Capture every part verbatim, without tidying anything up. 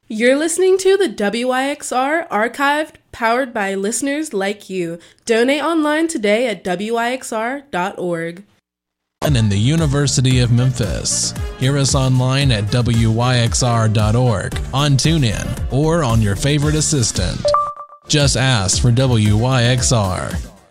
You're listening to the W Y X R Archived, powered by listeners like you. Donate online today at W Y X R dot org. And in the University of Memphis. Hear us online at W Y X R dot org, on TuneIn, or on your favorite assistant. Just ask for W Y X R.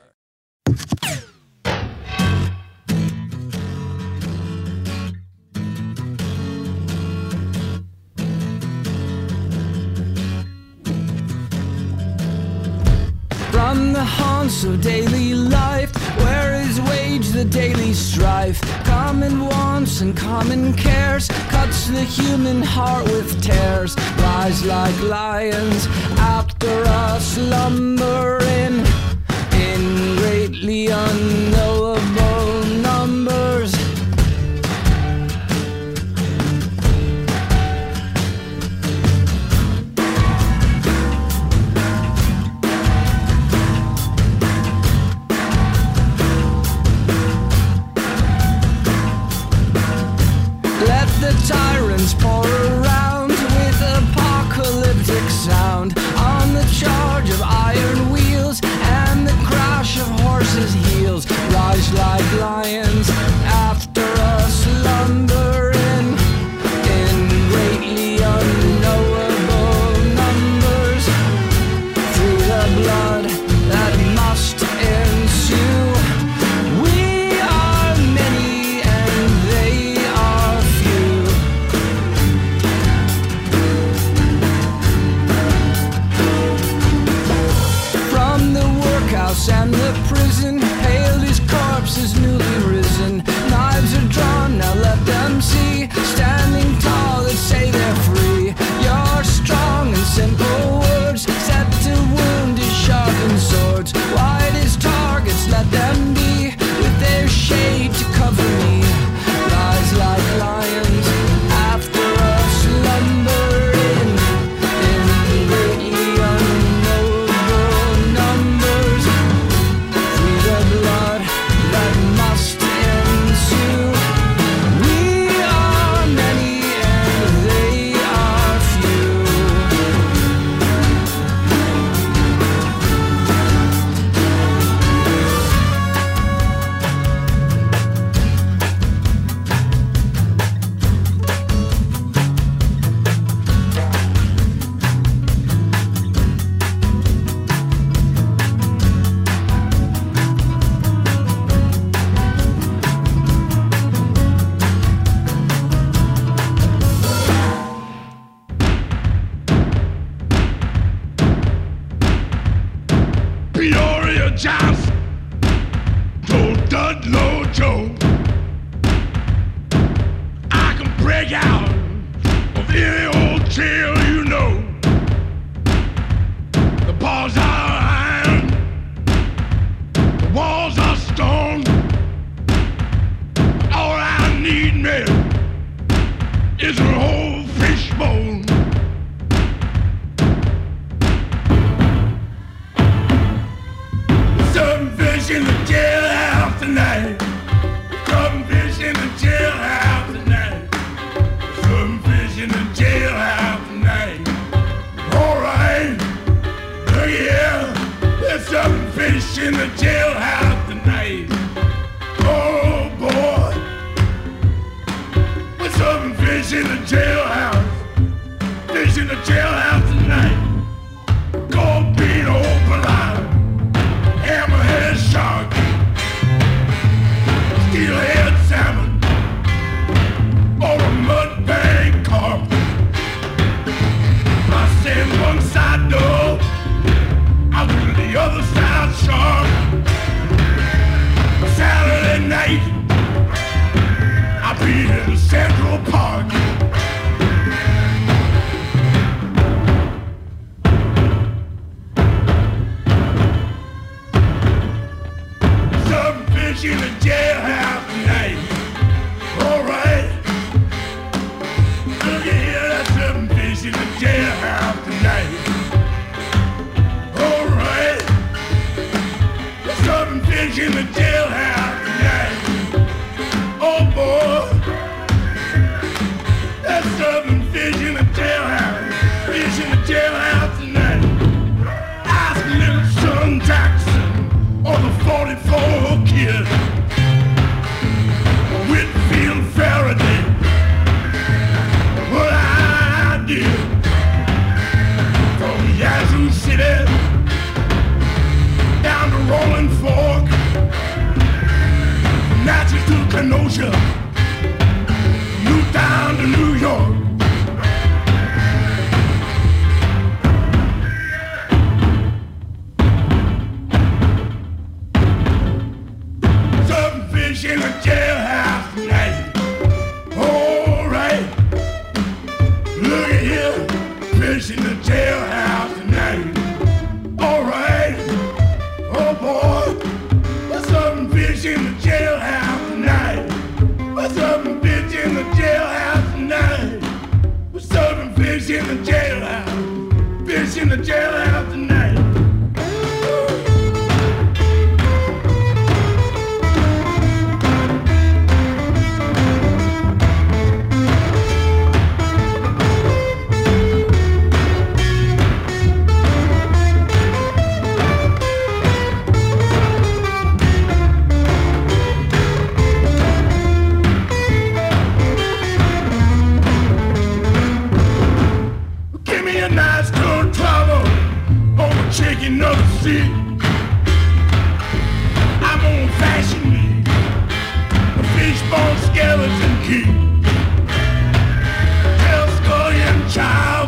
From the haunts of daily life, where is waged the daily strife, common wants and common cares, cuts the human heart with tears, rise like lions after us slumbering in greatly unknowable numbers. Tyrants pour around with apocalyptic sound on the charge of iron wheels and the crash of horses' heels. Rise like lions after us slumbering in greatly unknowable numbers. Through the blood that must ensue, we are many and they are few. From the workhouse and the prison, hailed his corpse is newly risen. Knives are drawn, now let them see. Standing tall, they say they're free. Your strong and simple words, set to wound his sharpened swords. Wide as targets, let them be, with their shade to cover me. Rise like lions after us slumbering in greatly unknowable numbers. Through the blood that must ensue, we are many and they are few. Peoria Johnson told Dudlow Joe, I can break out of any old jail you know. The bars are iron, the walls are stone. All I need, man, is a whole fishbone. Some fish in the jailhouse tonight. Some fish in the jailhouse tonight. Some fish in the jailhouse tonight. All right, look here. There's some fish in the jailhouse tonight. Oh boy, there's some fish in the jailhouse. Fish in the jailhouse tonight. Cold bean overline. Hammerhead shark, steelhead salmon, or a mudbank carp. I stand one side door, I go to the other side shark. Saturday night, I'll be in Central Park. Kenosha, Newtown to New York. Some fish in a jailhouse tonight. All right, look at here, fish in the jailhouse tonight. All right, oh boy. What's up, fish in the jailhouse tonight? What's up, fish in the jailhouse tonight? What's up, fish in the jailhouse? Fish in the jailhouse tonight. Chicken of the sea. I'm gonna fashion me a fishbone skeleton key. Tell Scullion child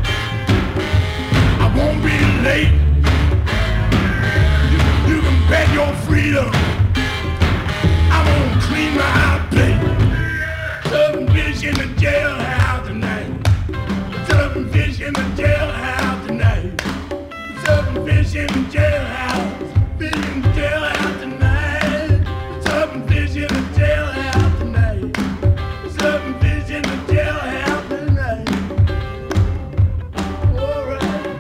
I won't be late. You, you can bet your freedom I'm gonna clean my plate. Southern fish in the jailhouse tonight. Southern fish in the jailhouse tonight. Southern fish in the jailhouse, fish in the jailhouse tonight. Southern fish in the jailhouse tonight. Southern fish in the jailhouse tonight. All right.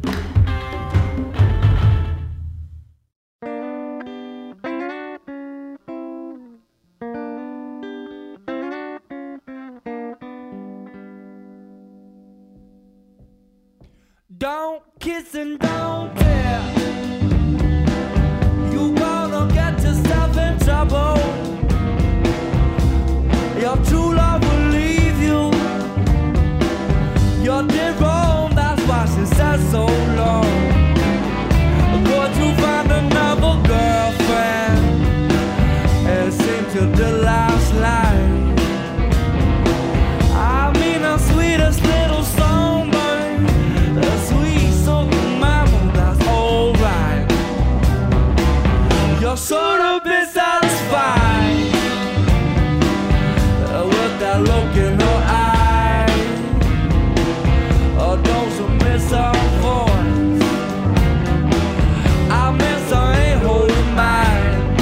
Don't kiss and don't tell. You gonna get yourself in trouble. Your true love will leave you. You're dead wrong, that's why she said so long. Go to find another girlfriend and sing till the last line. I mean the sweetest little song, babe. The sweet soaking mama, that's alright. You're sort of been satisfied uh, with that look in her eye. Oh, don't you miss her voice? I miss her ain't holding mine.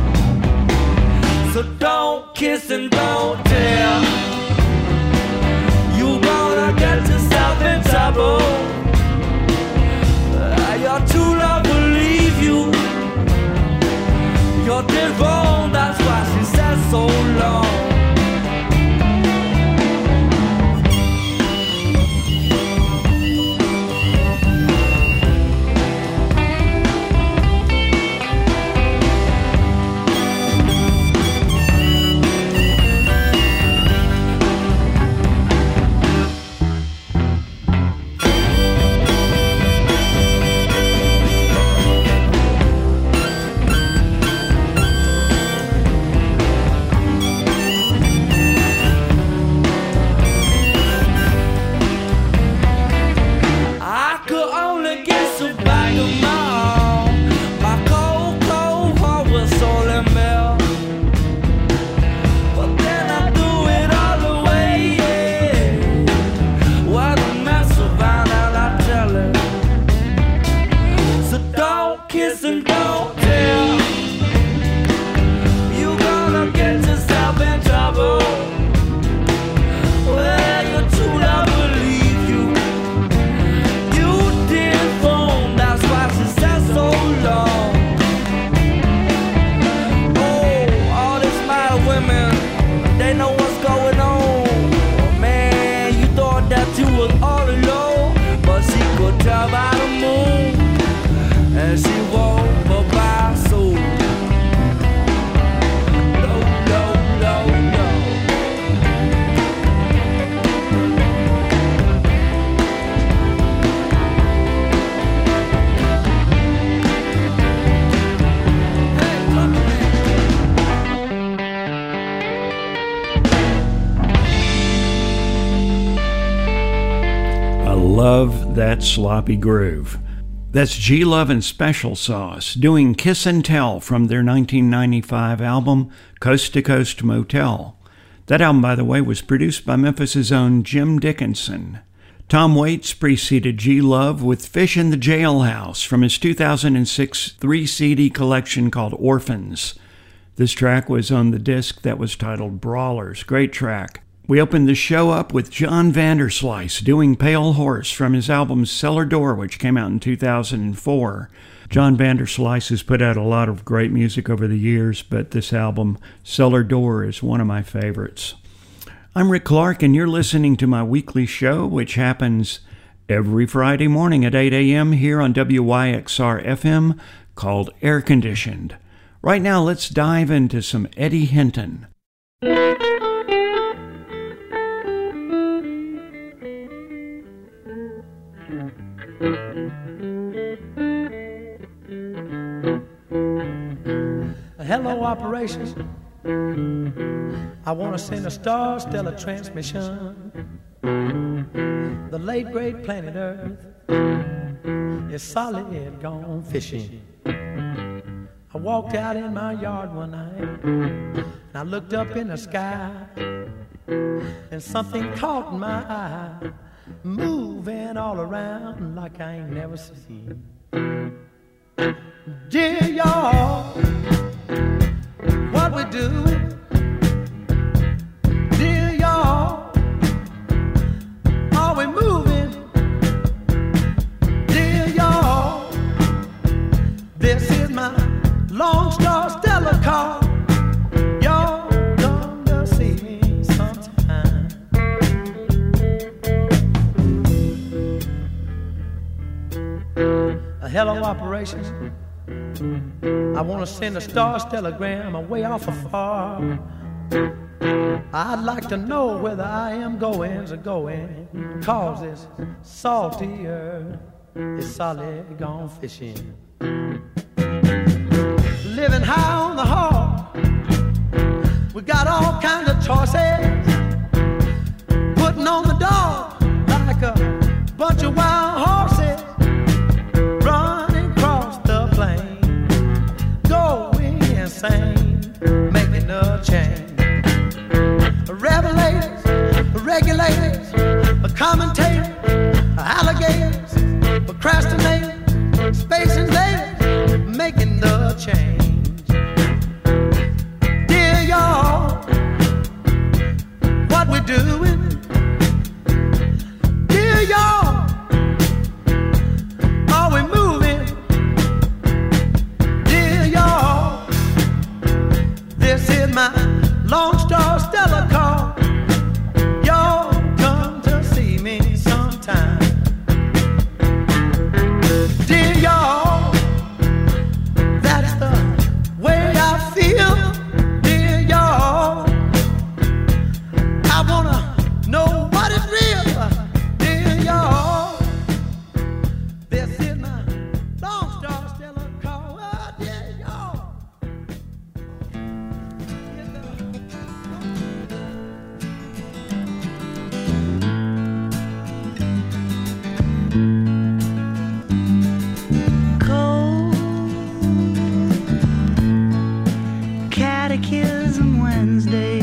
So don't kiss and don't tell. You gonna get yourself in trouble. Uh, your true love will leave you. You're dead wrong, that's why she said so long. love that sloppy groove. That's G-Love and Special Sauce doing Kiss and Tell from their nineteen ninety-five album Coast to Coast Motel. That album, by the way, was produced by Memphis's own Jim Dickinson. Tom Waits preceded G-Love with Fish in the Jailhouse from his two thousand six three-C D collection called Orphans. This track was on the disc that was titled Brawlers. Great track. We opened the show up with John Vanderslice doing Pale Horse from his album Cellar Door, which came out in two thousand four. John Vanderslice has put out a lot of great music over the years, but this album, Cellar Door, is one of my favorites. I'm Rick Clark, and you're listening to my weekly show, which happens every Friday morning at eight a.m. here on W Y X R F M, called Air Conditioned. Right now, let's dive into some Eddie Hinton. Hello, operation. I want to send a star stellar transmission. The late great planet Earth is solid gone fishing. I walked out in my yard one night and I looked up in the sky and something caught my eye, moving all around like I ain't never seen. Dear y'all, what we do? Dear y'all, are we moving? Dear y'all, this is my Lone Star Stella car. Y'all come to see me sometime. A hello operation. I want to send a star telegram away off afar. I'd like to know whether I am going or going, cause this salty earth is solid gone fishing. Living high on the hog, we got all kinds of choices. Putting on the dog like a bunch of wild horses. Running across the plain, going insane, making a change. Revelators, regulators, commentators, alligators, procrastinators, space invaders, making the change. Dear y'all, what we doing? Dear y'all, are we moving? Dear y'all, this is my Lone Star Stella car. Y'all come to see me sometime. Dear y'all, that's the way I feel. Dear y'all, I wanna know what is real. Dear y'all, this is my Lone Star Stella car. Oh, dear y'all. Catechism Wednesday.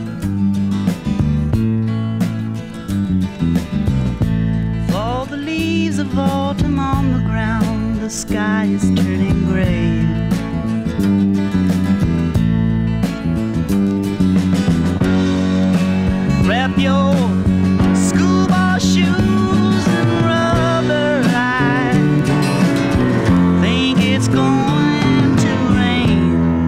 All the leaves of autumn on the ground, the sky is turning gray. Wrap your scuba shoes and rubber eyes. Think it's going to rain.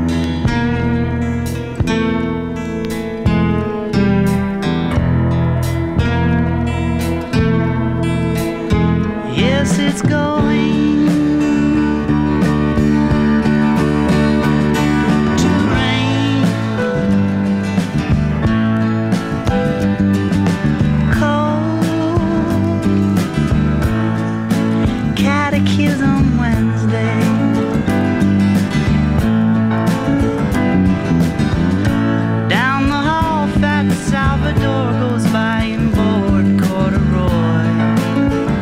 Yes, it's going to rain. Cold Catechism Wednesday. Down the hall, Fat Salvador goes by in board corduroy.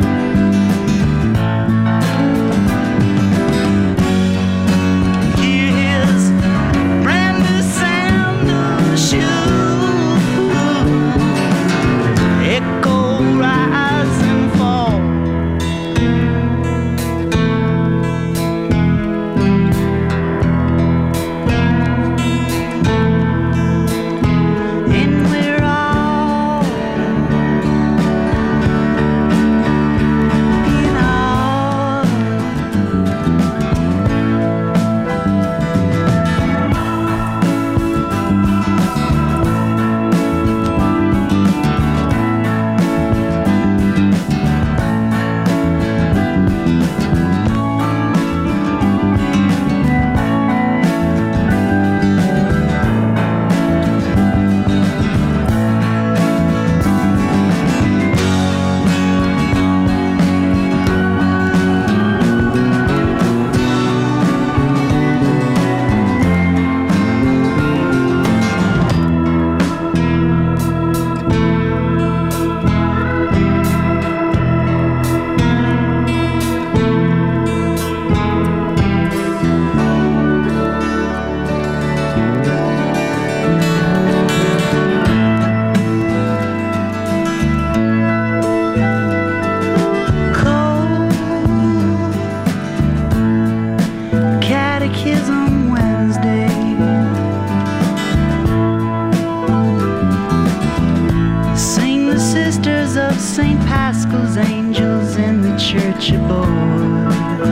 Pascal's angels in the church abode.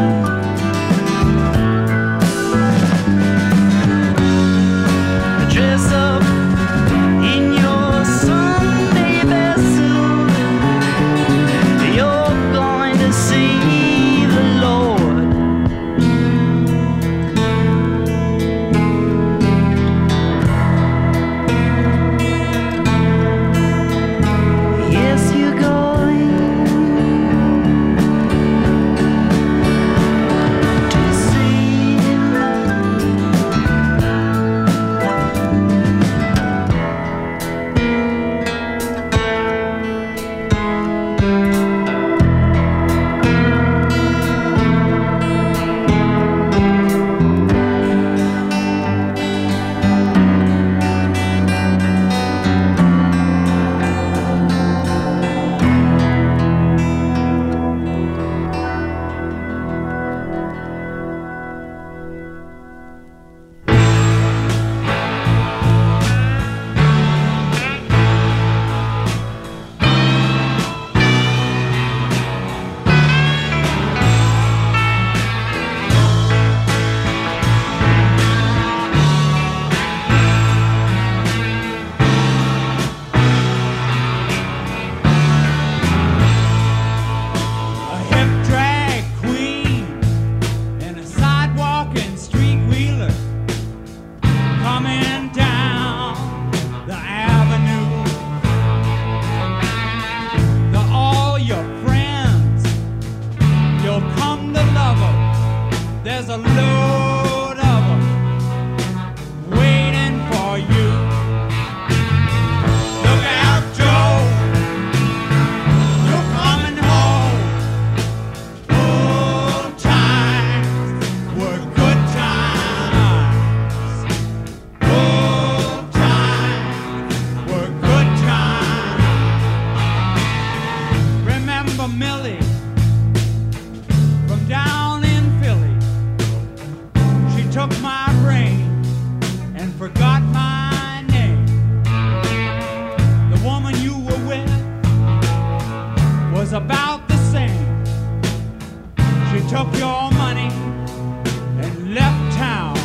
Dress up in your Sunday best suit. You're going to see the Lord. Yes, you're going to see him. A hip drag queen and a sidewalking street wheeler coming down the avenue. To all your friends, you'll come to love 'em. There's a load of 'em waiting for you. Look out, Joe. You're coming home. Old times were good times. Old times were good times. Remember Millie from down in Philly? She took my brain and forgot my name. The woman you were with was about the same. She took your money and left town.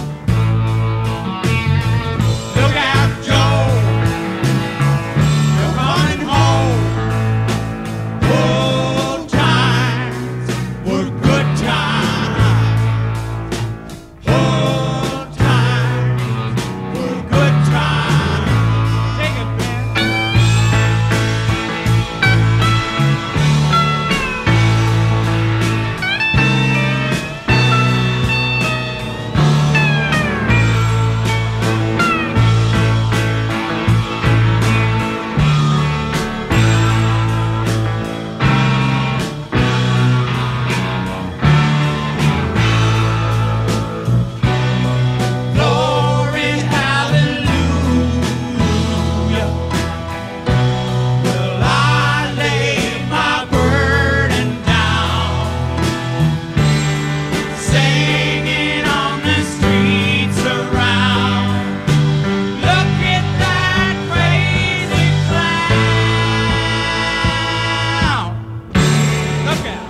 Look out, Joe. You're coming home. Old times were good times. Old times were good times. Take it, Ben. Glory, hallelujah. Will I lay my burden down, singing on the streets around. Look at that crazy clown. Look out.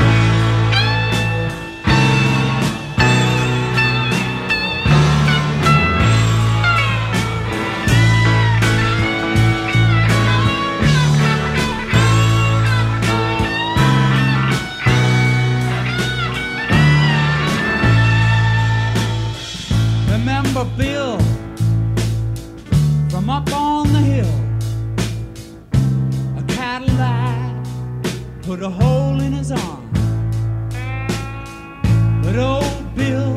Remember Bill from up on the hill? A Cadillac put a hole in his arm. But old Bill,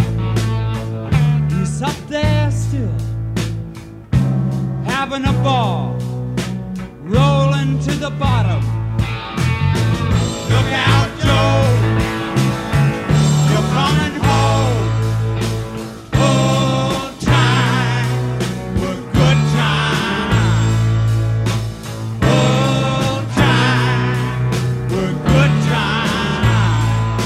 he's up there still, having a ball, rolling to the bottom. Look out, Joe. You're coming home. Old times were good times. Old times were good times.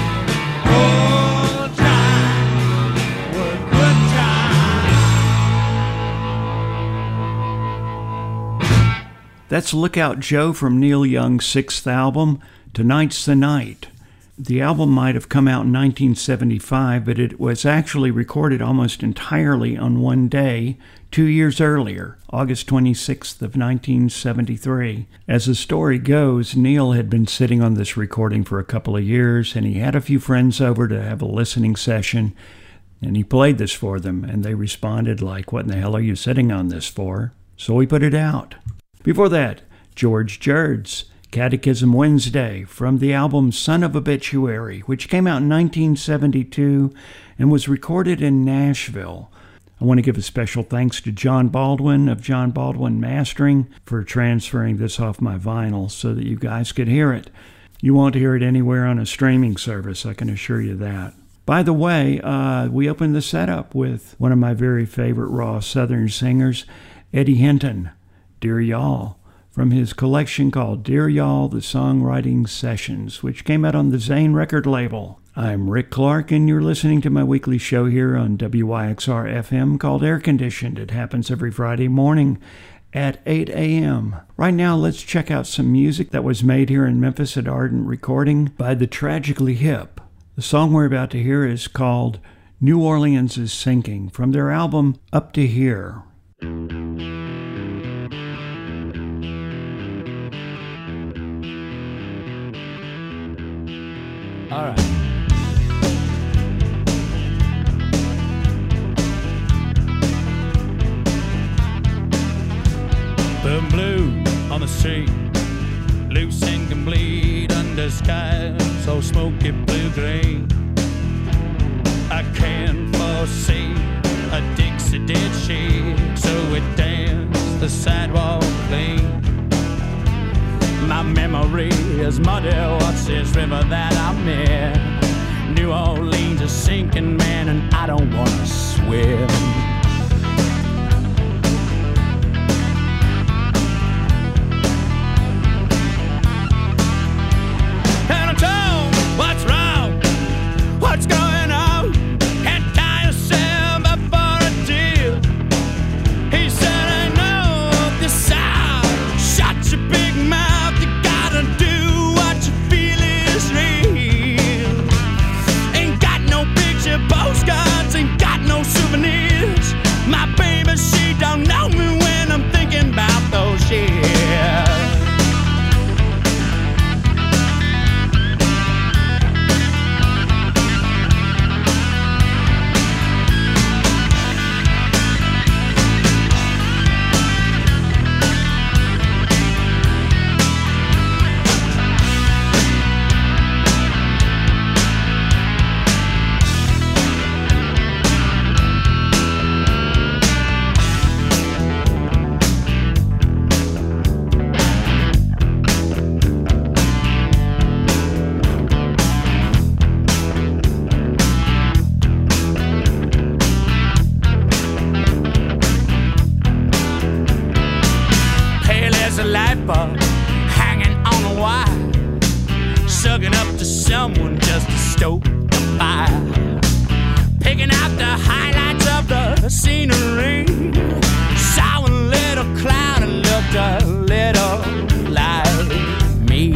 Old times were good times. That's Lookout Joe from Neil Young's sixth album, Tonight's the Night. The album might have come out in nineteen seventy-five, but it was actually recorded almost entirely on one day, two years earlier, August twenty-sixth of nineteen seventy-three. As the story goes, Neil had been sitting on this recording for a couple of years, and he had a few friends over to have a listening session, and he played this for them, and they responded like, "What in the hell are you sitting on this for?" So he put it out. Before that, George Jerd's Catechism Wednesday from the album Son of Obituary, which came out in nineteen seventy-two and was recorded in Nashville. I want to give a special thanks to John Baldwin of John Baldwin Mastering for transferring this off my vinyl so that you guys could hear it. You won't hear it anywhere on a streaming service, I can assure you that. By the way, uh, we opened the setup with one of my very favorite raw Southern singers, Eddie Hinton, Dear Y'all, from his collection called Dear Y'all, The Songwriting Sessions, which came out on the Zane record label. I'm Rick Clark, and you're listening to my weekly show here on W Y X R F M called Air Conditioned. It happens every Friday morning at eight a.m. Right now, let's check out some music that was made here in Memphis at Ardent Recording by the Tragically Hip. The song we're about to hear is called New Orleans is Sinking from their album Up to Here. All right. The blue on the street, loose and complete under skies so smoky blue-green. I can't foresee a Dixie did shake, so it danced the sidewalk clean. My memory is muddy, what's this river that I'm in? New Orleans is sinking, man, and I don't want to swim. And I'm told, what's wrong? What's going on? Can't tie yourself up for a deal. He said, I know this side. Shut your big mouth. Do what you feel is real. Ain't got no picture postcards, ain't got no souvenirs. My baby, she don't know me when I'm thinking about those years. Someone just to stoke the fire, picking out the highlights of the scenery. Saw a little cloud and looked a little like me.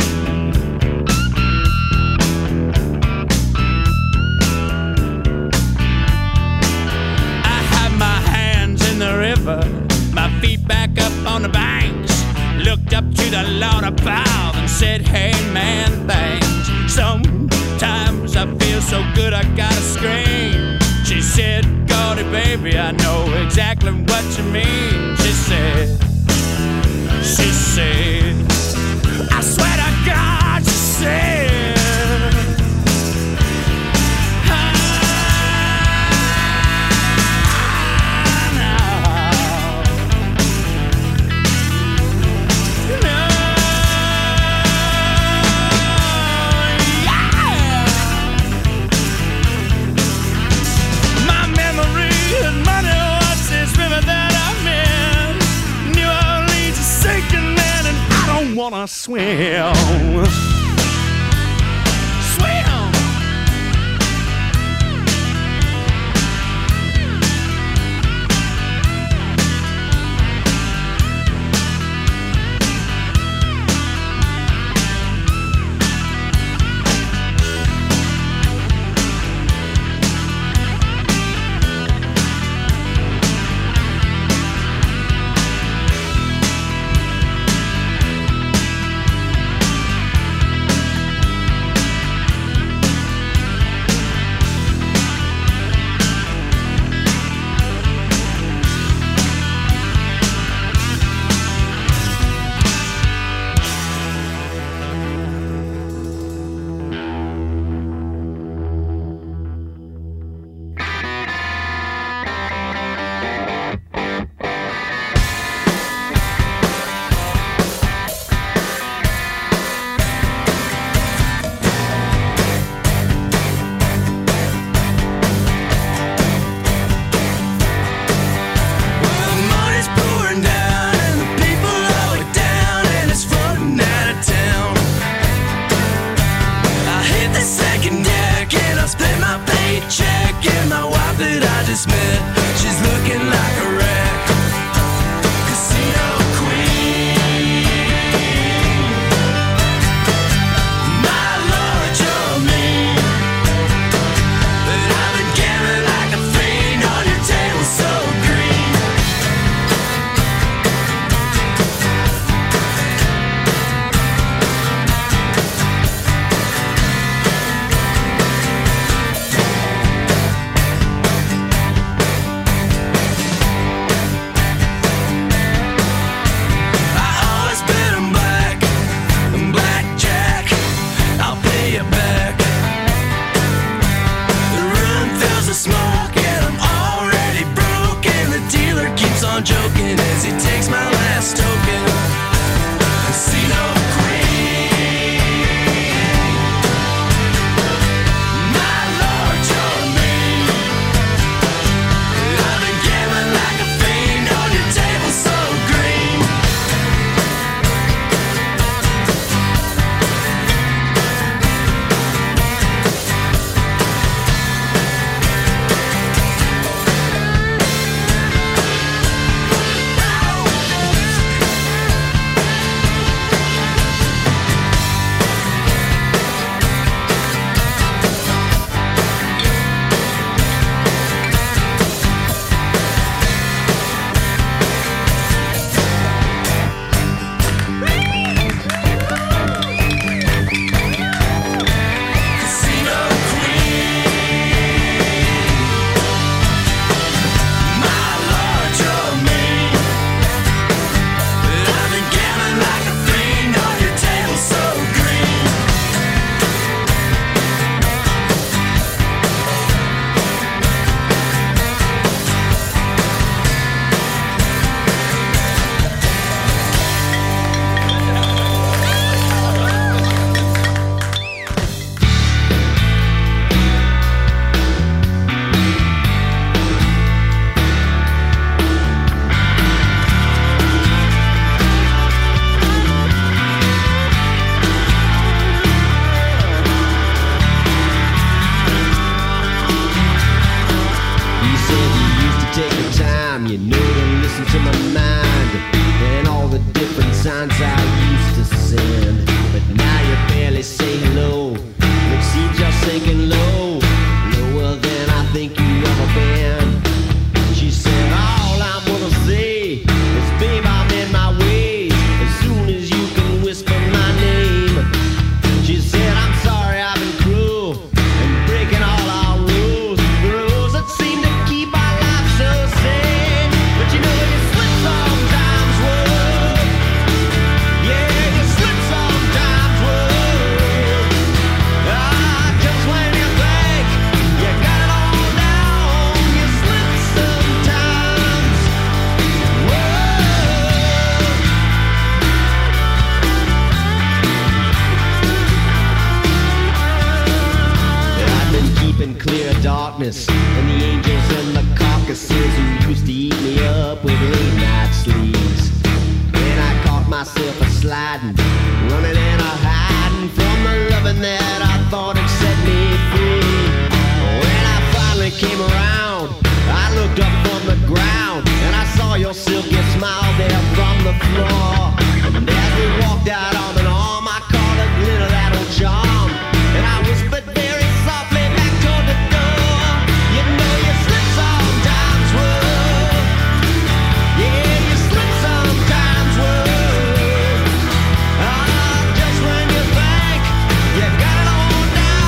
I had my hands in the river, my feet back up on the banks, looked up to the Lord above and said, hey man, thanks. Sometimes I feel so good I gotta scream. She said, Gordy, baby, I know exactly what you mean. She said, she said, I swear to God, she said, wanna swim, swim. Smith. She's looking like a wreck. Casino queen, my lord, you're mean, but I've been gambling like a fiend on your table so green. Joking as he takes my last token. Casino queen, my lord, you're mean, I've been gambling like a fiend on your table so green. darkness, and the angels and the carcasses who used to eat me up with late night sleeves. Then I caught myself a sliding, running and a hiding from the loving that I thought had set me free. When I finally came around, I looked up from the ground, and I saw your silky smile there from the floor. And as we walked out arm in arm, I caught a glitter of that old charm, and I whispered very softly back toward the door. You know you slip sometimes, whoa. Yeah, you slip sometimes, whoa. Ah, just when you think you got it all down,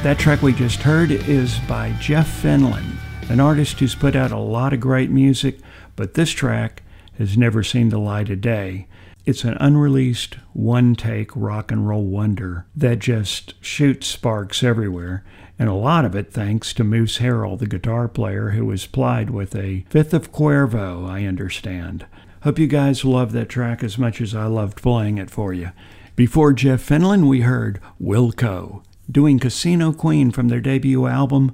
That track we just heard is by Jeff Finland, an artist who's put out a lot of great music, but this track has never seen the light of day. It's an unreleased, one-take rock and roll wonder that just shoots sparks everywhere, and a lot of it thanks to Moose Harrell, the guitar player, who was plied with a fifth of Cuervo, I understand. Hope you guys love that track as much as I loved playing it for you. Before Jeff Finland, we heard Wilco, doing Casino Queen from their debut album,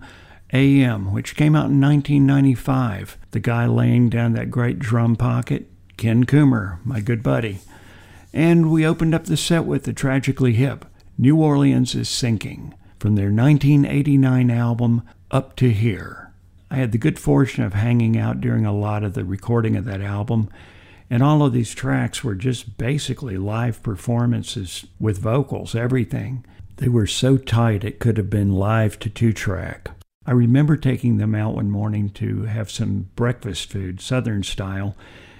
A M, which came out in nineteen ninety-five. The guy laying down that great drum pocket, Ken Coomer, my good buddy. And we opened up the set with the tragically hip New Orleans is Sinking from their nineteen eighty-nine album, Up to Here. I had the good fortune of hanging out during a lot of the recording of that album, and all of these tracks were just basically live performances with vocals, everything. They were so tight it could have been live to two-track. I remember taking them out one morning to have some breakfast food, Southern style,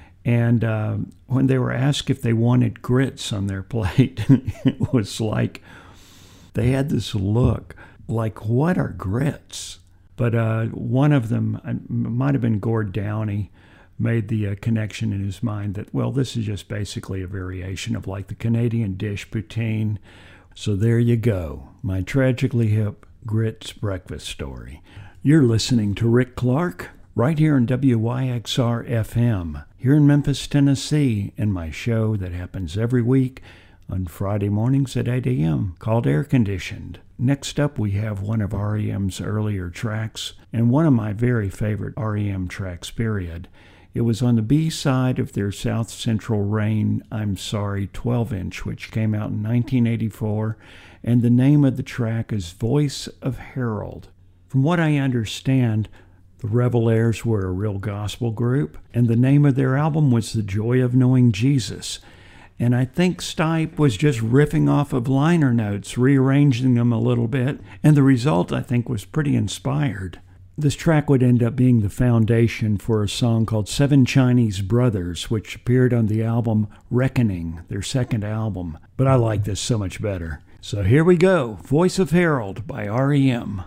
and uh, when they were asked if they wanted grits on their plate, it was like they had this look like, what are grits? But uh, one of them, it might have been Gord Downey, made the uh, connection in his mind that, well, this is just basically a variation of like the Canadian dish poutine. So there you go, my tragically hip grits breakfast story. You're listening to Rick Clark right here on W Y X R F M, here in Memphis, Tennessee, in my show that happens every week on Friday mornings at eight a.m. called Air Conditioned. Next up, we have one of R E M's earlier tracks, and one of my very favorite R E M tracks, period. It was on the B-side of their South Central Rain, I'm Sorry, twelve-inch, which came out in nineteen eighty-four, and the name of the track is Voice of Harold. From what I understand, the Revelaires were a real gospel group, and the name of their album was The Joy of Knowing Jesus. And I think Stipe was just riffing off of liner notes, rearranging them a little bit, and the result, I think, was pretty inspired. This track would end up being the foundation for a song called Seven Chinese Brothers, which appeared on the album Reckoning, their second album. But I like this so much better. So here we go, Voice of Harold by R E M.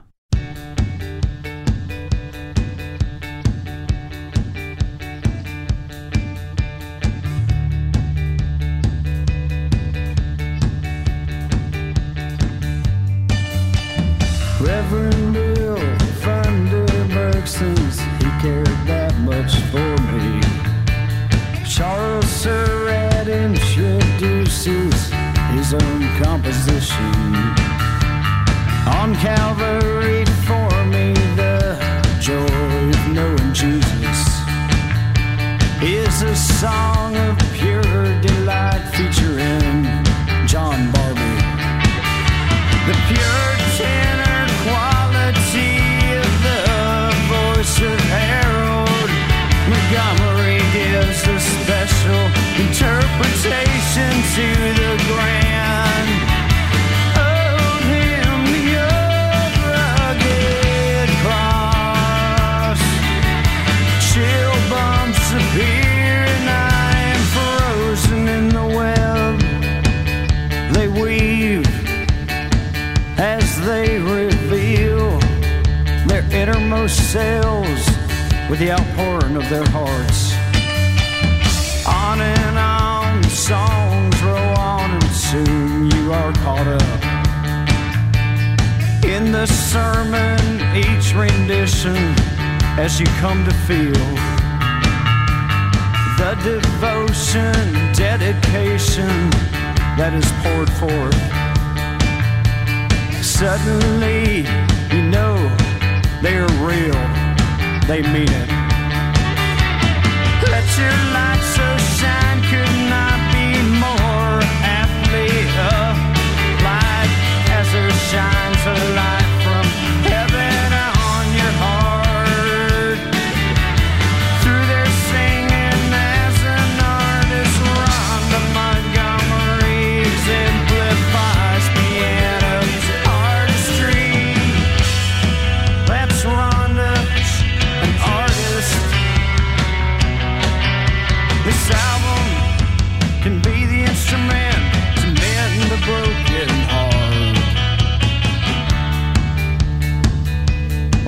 Reverend Bill Vanderberg, since he cared that much for me. Charles Surratt introduces his own composition. On Calvary for me, the joy of knowing Jesus is a song of pure delight featuring John Barbie. The pure tenor quality of the voice of Harold Montgomery gives a special interpretation to the grand old hymn of rugged cross. Chill bumps appear and I am frozen in the web they weave as they reveal their innermost selves with the outpouring of their hearts. On and on, songs roll on, and soon you are caught up in the sermon, each rendition, as you come to feel the devotion, dedication that is poured forth. Suddenly, you know they're real, they mean it. Let your light so shine could not be more aptly applied, as there shines a light from heaven on your heart. Through their singing as an artist, Rhonda Montgomery exemplifies piano's artistry. That's Rhonda, an artist. This album can be the instrument to mend the broken heart.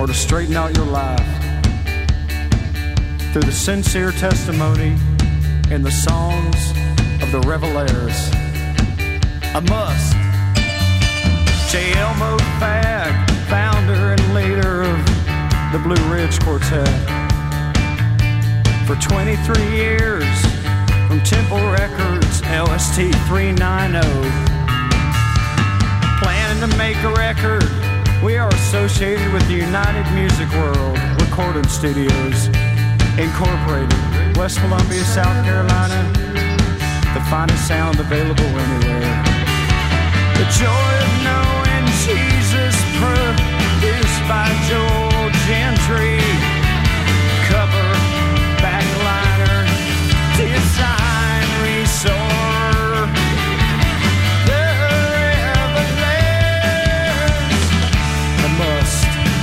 to straighten out your life through the sincere testimony and the songs of the Revelaires. A must. J. Elmo Fag, founder and leader of the Blue Ridge Quartet. For twenty-three years, from Temple Records, L S T three ninety. Planning to make a record, we are associated with the United Music World Recording Studios, Incorporated, West Columbia, South Carolina, the finest sound available anywhere. The joy of knowing Jesus, produced by Joel Gentry. Cover, backliner, design, resort. The Revelaires, the must.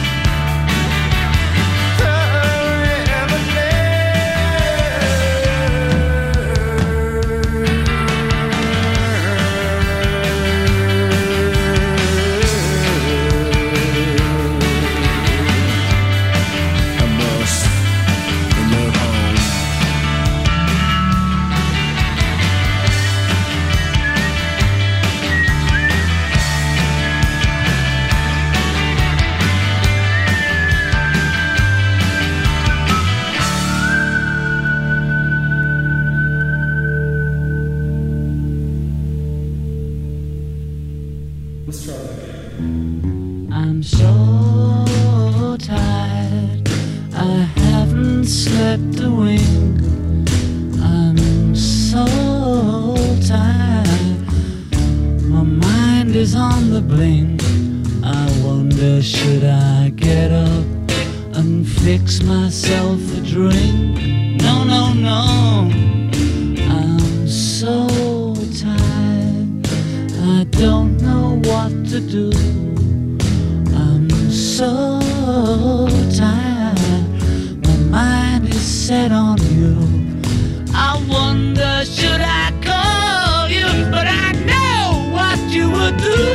I'm so tired, I haven't slept a wink. I'm so tired, my mind is on the blink. I wonder, should I get up and fix myself a drink? No, no, no, I'm so tired, I don't know what to do. I'm so tired, my mind is set on you. I wonder, should I call you? But I know what you would do.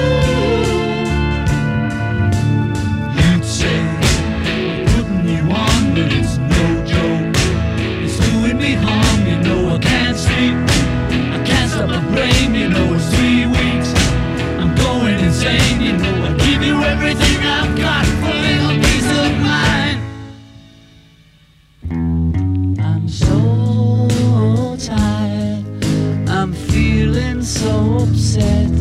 You'd say, putting you on, but it's no joke. It's doing me harm, you know I can't sleep. I can't stop my brain, you know it's three weeks. I'm going insane, you know I give you everything I've got for a little peace of mind. I'm so tired, I'm feeling so upset.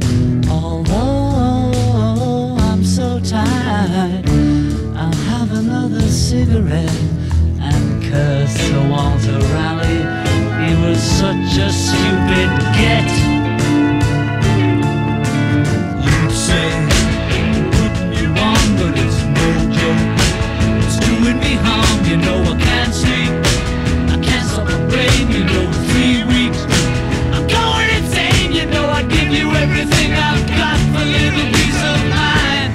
Although I'm so tired, I'll have another cigarette and curse to Walter Raleigh. He was such a stupid get. You'd say, putting you on, but it's no joke. It's doing me harm, you know I can't sleep. I can't stop my brain, you know, for three weeks. I'm going insane, you know I'd give you everything I've got for a little peace of mind.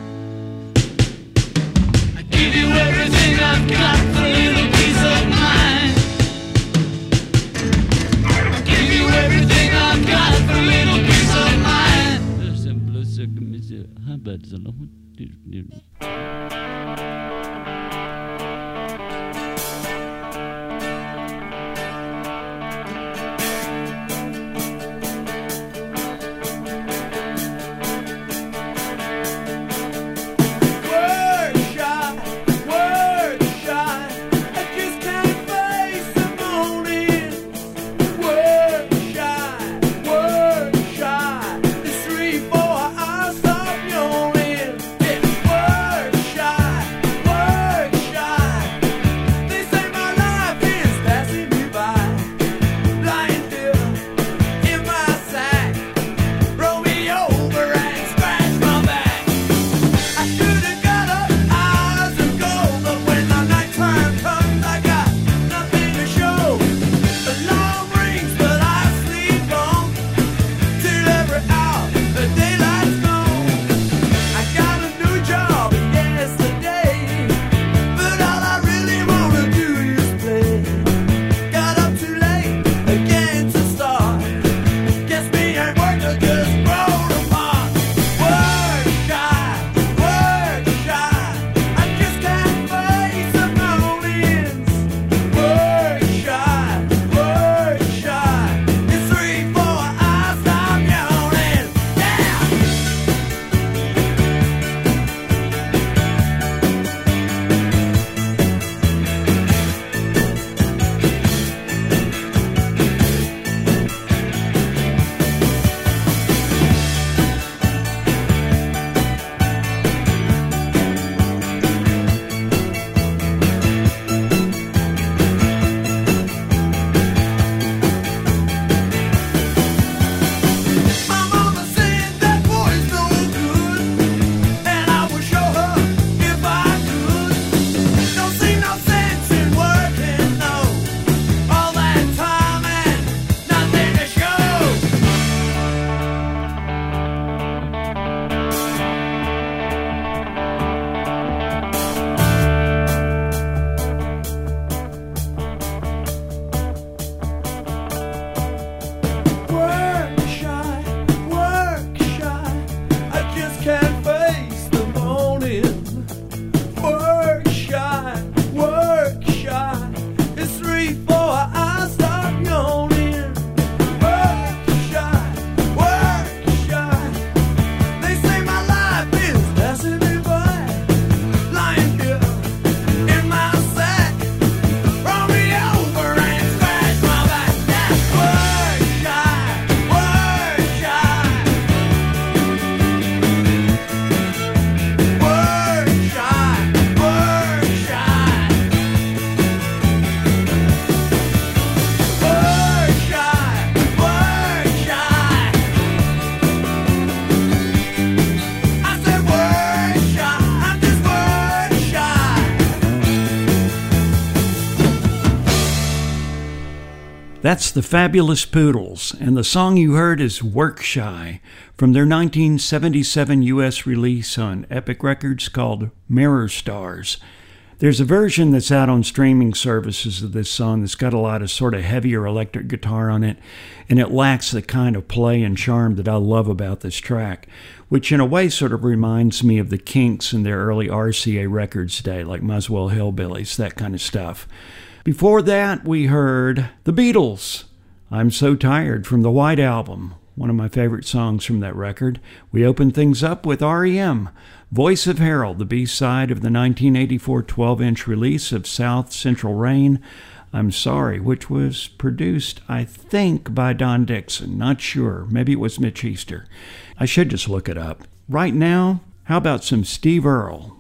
I'd give you everything I've got for a little peace of mind. I'd give you everything I've got for a little peace of mind. How bad is it? Word shot, word shot. I just can't face the morning. Word shot, word shot. It's three, four, I stop yawning. It's word That's the Fabulous Poodles, and the song you heard is Work Shy from their nineteen seventy-seven U S release on Epic Records called Mirror Stars. There's a version that's out on streaming services of this song that's got a lot of sort of heavier electric guitar on it, and it lacks the kind of play and charm that I love about this track, which in a way sort of reminds me of the Kinks in their early R C A Records day, like Muswell Hillbillies, that kind of stuff. Before that, we heard The Beatles, I'm So Tired, from the White Album, one of my favorite songs from that record. We opened things up with R E M, Voice of Harold, the B-side of the nineteen eighty-four twelve-inch release of South Central Rain, I'm Sorry, which was produced, I think, by Don Dixon. Not sure. Maybe it was Mitch Easter. I should just look it up. Right now, how about some Steve Earle?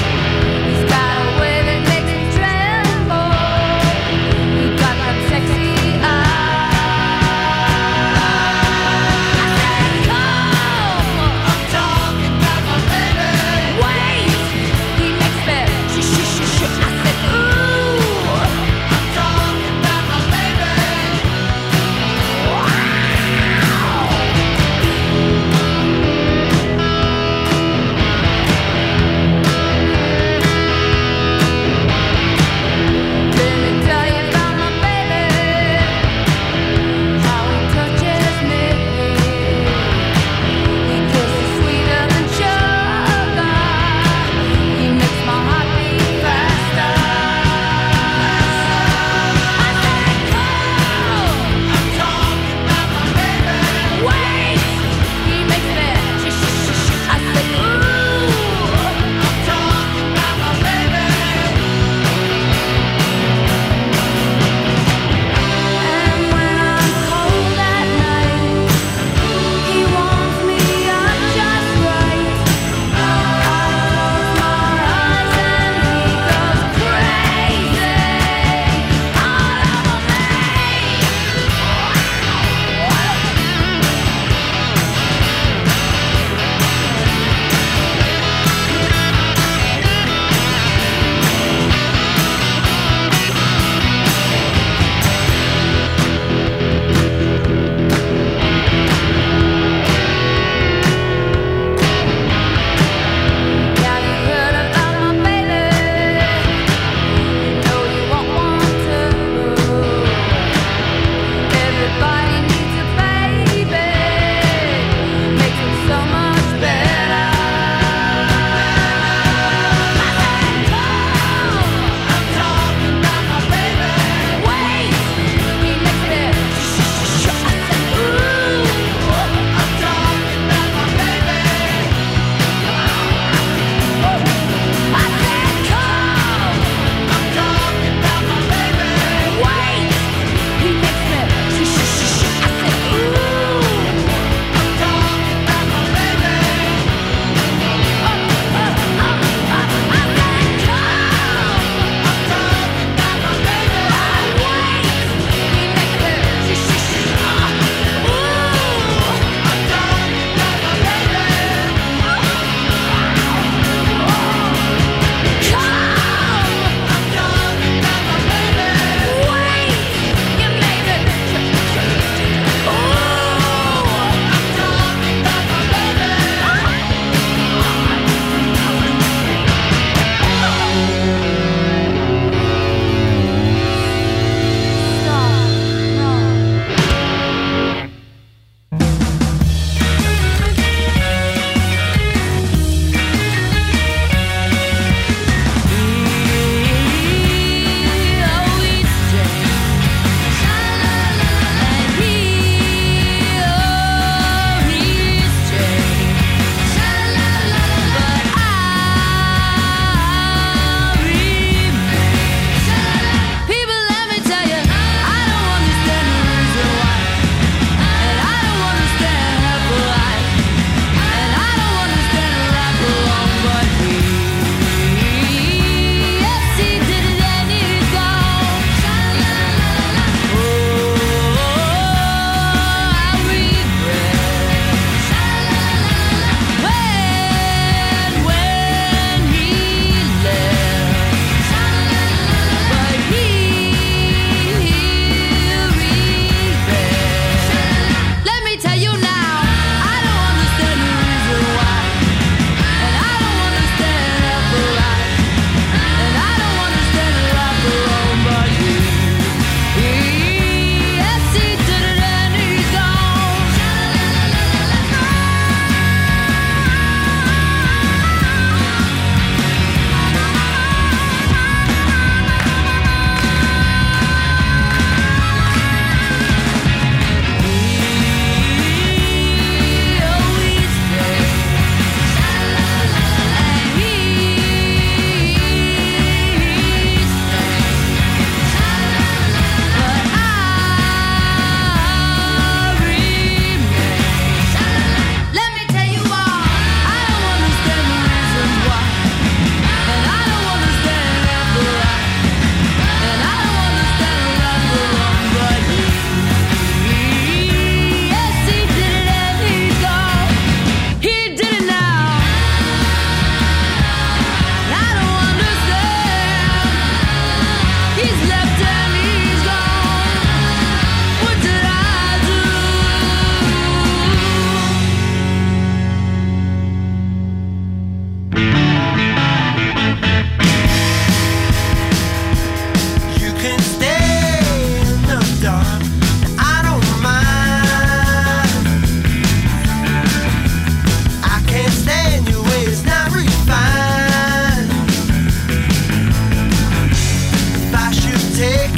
Sexy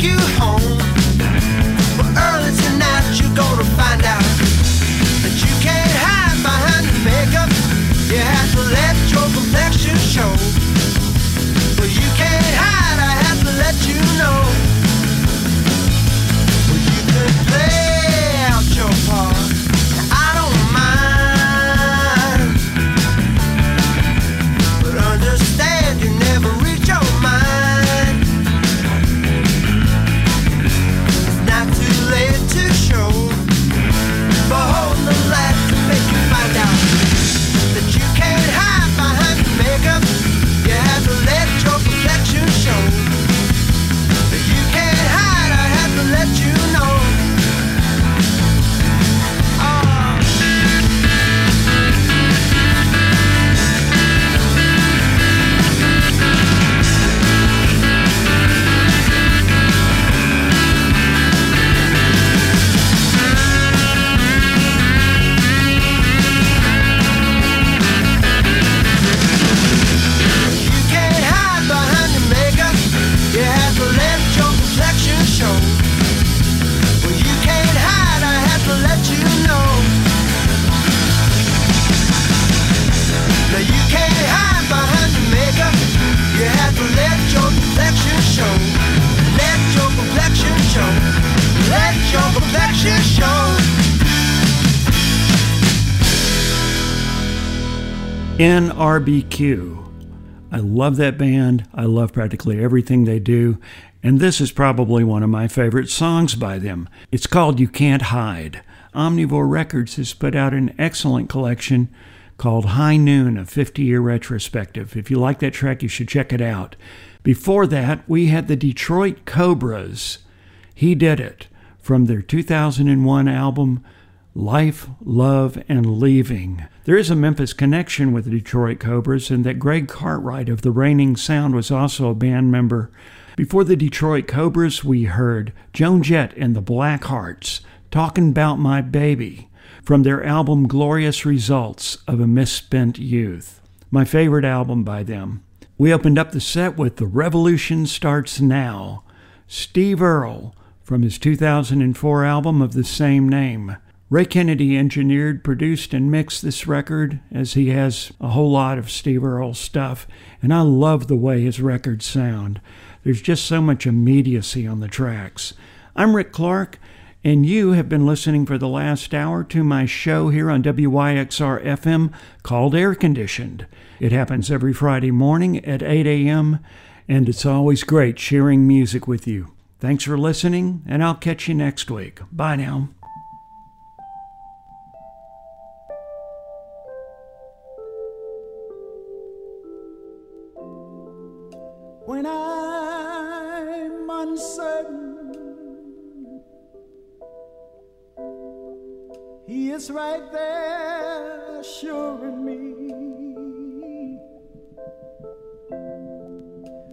you home. But early tonight you're gonna find out that you can't hide behind the makeup. You have to let your complexion show. But you can't hide, I have to let you know. Well, you can play out your part, I don't mind. But understand you never reach your mind. It's not too late to show. Behold the light to make you find out that you can't hide behind the makeup. You have to let your complexion show. That you can't hide, I have to let you know. N R B Q. I love that band. I love practically everything they do. And this is probably one of my favorite songs by them. It's called You Can't Hide. Omnivore Records has put out an excellent collection called High Noon, a fifty-year retrospective. If you like that track, you should check it out. Before that, we had the Detroit Cobras. He Did It, from their two thousand one album, Life, Love, and Leaving. There is a Memphis connection with the Detroit Cobras, and that Greg Cartwright of the Reigning Sound was also a band member. Before the Detroit Cobras, we heard Joan Jett and the Blackhearts, Talking About My Baby, from their album Glorious Results of a Misspent Youth, my favorite album by them. We opened up the set with The Revolution Starts Now, Steve Earle, from his two thousand four album of the same name. Ray Kennedy engineered, produced, and mixed this record, as he has a whole lot of Steve Earle stuff, and I love the way his records sound. There's just so much immediacy on the tracks. I'm Rick Clark, and you have been listening for the last hour to my show here on W Y X R F M called Air Conditioned. It happens every Friday morning at eight a.m., and it's always great sharing music with you. Thanks for listening, and I'll catch you next week. Bye now. When I'm uncertain, He is right there assuring me